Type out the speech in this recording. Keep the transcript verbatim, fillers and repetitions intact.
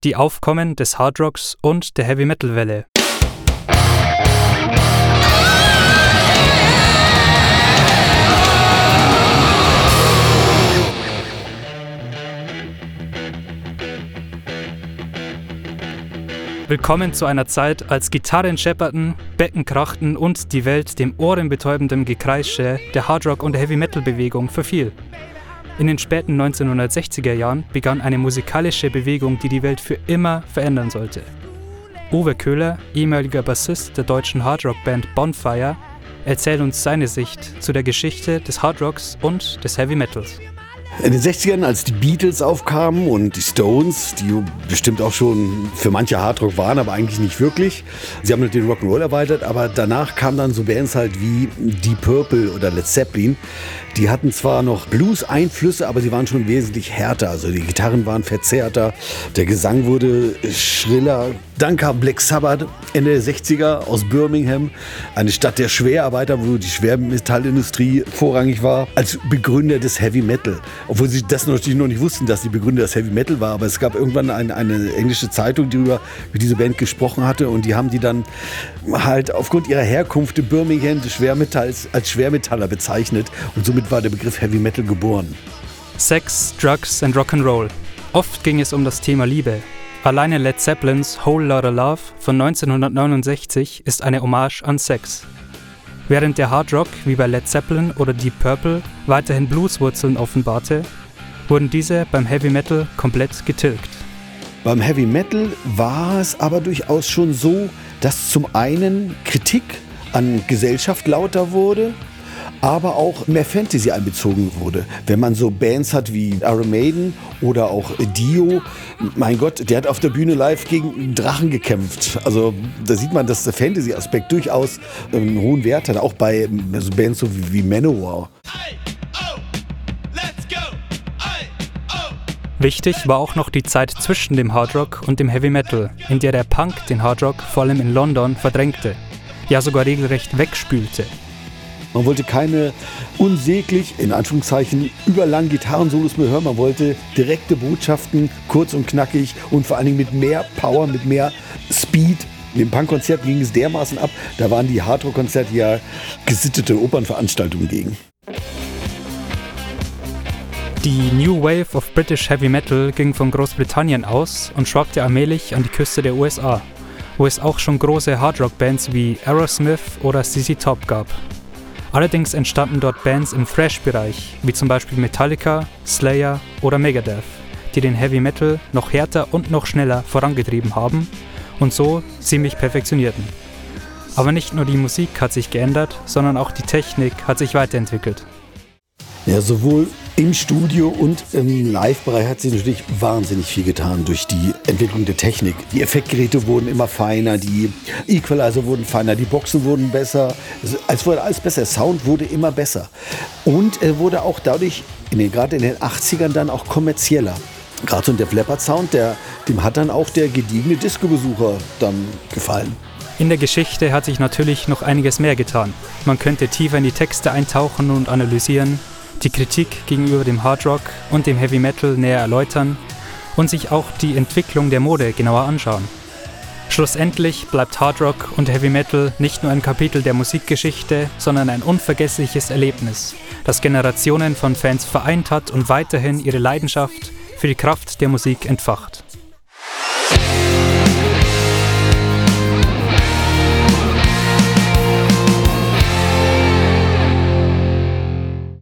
die Aufkommen des Hardrocks und der Heavy-Metal-Welle. Willkommen zu einer Zeit, als Gitarren schepperten, Becken krachten und die Welt dem ohrenbetäubenden Gekreische der Hardrock- und Heavy-Metal-Bewegung verfiel. In den späten neunzehnhundertsechziger Jahren begann eine musikalische Bewegung, die die Welt für immer verändern sollte. Uwe Köhler, ehemaliger Bassist der deutschen Hardrock-Band Bonfire, erzählt uns seine Sicht zu der Geschichte des Hardrocks und des Heavy-Metals. In den sechzigern, als die Beatles aufkamen und die Stones, die bestimmt auch schon für manche Hardrock waren, aber eigentlich nicht wirklich. Sie haben den Rock'n'Roll erweitert, aber danach kamen dann so Bands halt wie Deep Purple oder Led Zeppelin. Die hatten zwar noch Blues-Einflüsse, aber sie waren schon wesentlich härter. Also die Gitarren waren verzerrter, der Gesang wurde schriller. Dann kam Black Sabbath Ende der sechziger aus Birmingham, eine Stadt der Schwerarbeiter, wo die Schwermetallindustrie vorrangig war, als Begründer des Heavy Metal. Obwohl sie das natürlich noch nicht wussten, dass die Begründer des Heavy Metal war. Aber es gab irgendwann eine, eine englische Zeitung, die über, über diese Band gesprochen hatte. Und die haben die dann halt aufgrund ihrer Herkunft in Birmingham des Schwermetalls als Schwermetaller bezeichnet. Und somit war der Begriff Heavy Metal geboren. Sex, Drugs and Rock'n'Roll. Oft ging es um das Thema Liebe. Alleine Led Zeppelins Whole Lotta Love von neunzehnhundertneunundsechzig ist eine Hommage an Sex. Während der Hardrock, wie bei Led Zeppelin oder Deep Purple, weiterhin Blueswurzeln offenbarte, wurden diese beim Heavy Metal komplett getilgt. Beim Heavy Metal war es aber durchaus schon so, dass zum einen Kritik an Gesellschaft lauter wurde, aber auch mehr Fantasy einbezogen wurde. Wenn man so Bands hat wie Iron Maiden oder auch Dio, mein Gott, der hat auf der Bühne live gegen Drachen gekämpft. Also da sieht man, dass der Fantasy-Aspekt durchaus einen hohen Wert hat, auch bei so Bands so wie, wie Manowar. Wichtig war auch noch die Zeit zwischen dem Hardrock und dem Heavy Metal, in der der Punk den Hardrock vor allem in London verdrängte, ja sogar regelrecht wegspülte. Man wollte keine unsäglich, in Anführungszeichen, überlangen Gitarrensolos mehr hören. Man wollte direkte Botschaften, kurz und knackig und vor allen Dingen mit mehr Power, mit mehr Speed. In den Punkkonzerten ging es dermaßen ab, da waren die Hardrock-Konzerte ja gesittete Opernveranstaltungen gegen. Die New Wave of British Heavy Metal ging von Großbritannien aus und schwappte allmählich an die Küste der U S A, wo es auch schon große Hardrock-Bands wie Aerosmith oder Z Z Top gab. Allerdings entstanden dort Bands im Thrash-Bereich, wie zum Beispiel Metallica, Slayer oder Megadeth, die den Heavy Metal noch härter und noch schneller vorangetrieben haben und so ziemlich perfektionierten. Aber nicht nur die Musik hat sich geändert, sondern auch die Technik hat sich weiterentwickelt. Ja, sowohl im Studio und im Live-Bereich hat sich natürlich wahnsinnig viel getan durch die Entwicklung der Technik. Die Effektgeräte wurden immer feiner, die Equalizer wurden feiner, die Boxen wurden besser. Es wurde alles besser, der Sound wurde immer besser. Und er wurde auch dadurch, in den, gerade in den achtzigern, dann auch kommerzieller. Gerade so der Def Leppard Sound, der, dem hat dann auch der gediegene Disco-Besucher dann gefallen. In der Geschichte hat sich natürlich noch einiges mehr getan. Man könnte tiefer in die Texte eintauchen und analysieren, die Kritik gegenüber dem Hardrock und dem Heavy Metal näher erläutern und sich auch die Entwicklung der Mode genauer anschauen. Schlussendlich bleibt Hardrock und Heavy Metal nicht nur ein Kapitel der Musikgeschichte, sondern ein unvergessliches Erlebnis, das Generationen von Fans vereint hat und weiterhin ihre Leidenschaft für die Kraft der Musik entfacht.